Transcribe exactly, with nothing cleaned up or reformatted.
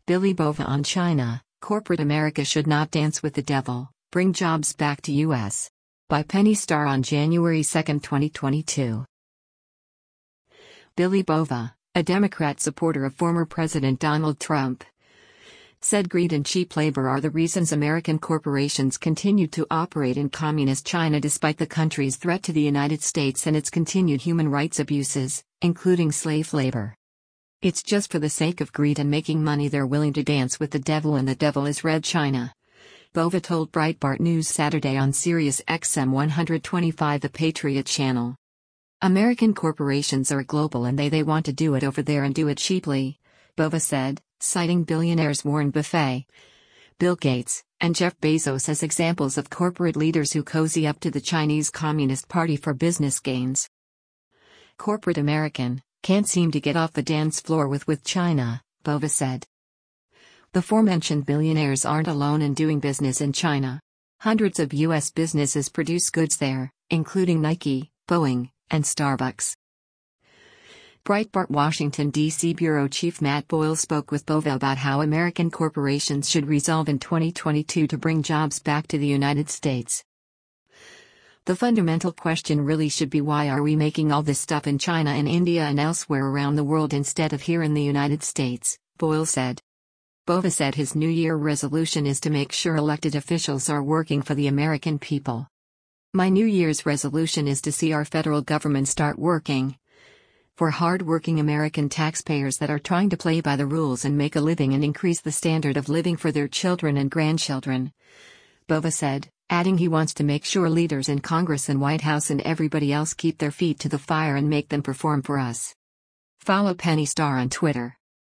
Billy Bova on China, Corporate America Should Not Dance with the Devil, Bring Jobs Back to U S By Penny Starr on January second, twenty twenty-two. Billy Bova, a Democrat supporter of former President Donald Trump, said greed and cheap labor are the reasons American corporations continue to operate in communist China despite the country's threat to the United States and its continued human rights abuses, including slave labor. It's just for the sake of greed and making money they're willing to dance with the devil, and the devil is Red China. Bova told Breitbart News Saturday on Sirius X M one twenty-five, the Patriot channel. American corporations are global and they they want to do it over there and do it cheaply, Bova said, citing billionaires Warren Buffett, Bill Gates, and Jeff Bezos as examples of corporate leaders who cozy up to the Chinese Communist Party for business gains. Corporate American can't seem to get off the dance floor with with China, Bova said. The aforementioned billionaires aren't alone in doing business in China. Hundreds of U S businesses produce goods there, including Nike, Boeing, and Starbucks. Breitbart Washington, D C Bureau Chief Matt Boyle spoke with Bova about how American corporations should resolve in twenty twenty-two to bring jobs back to the United States. The fundamental question really should be, why are we making all this stuff in China and India and elsewhere around the world instead of here in the United States, Boyle said. Bova said his New Year resolution is to make sure elected officials are working for the American people. My New Year's resolution is to see our federal government start working for hard-working American taxpayers that are trying to play by the rules and make a living and increase the standard of living for their children and grandchildren, Bova said, adding he wants to make sure leaders in Congress and White House and everybody else keep their feet to the fire and make them perform for us. Follow Penny Starr on Twitter.